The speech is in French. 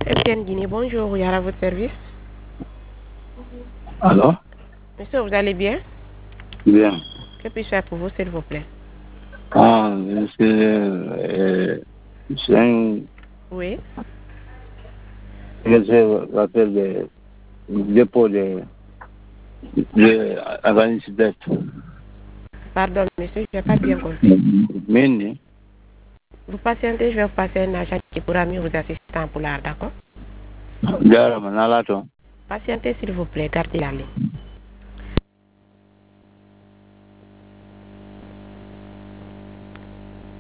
MTN Guinée, bonjour, il y a à votre service. Alors? Monsieur, vous allez bien? Bien. Que puis-je faire pour vous, s'il vous plaît? Ah, c'est un Oui. rappel de dépôt de Avanicibet. Pardon, monsieur, je n'ai pas bien compris. Mini. Vous patientez, je vais vous passer un agent qui pourra mieux vous assister en poulard, d'accord? Diara Manalato. Patientez, s'il vous plaît, gardez la ligne.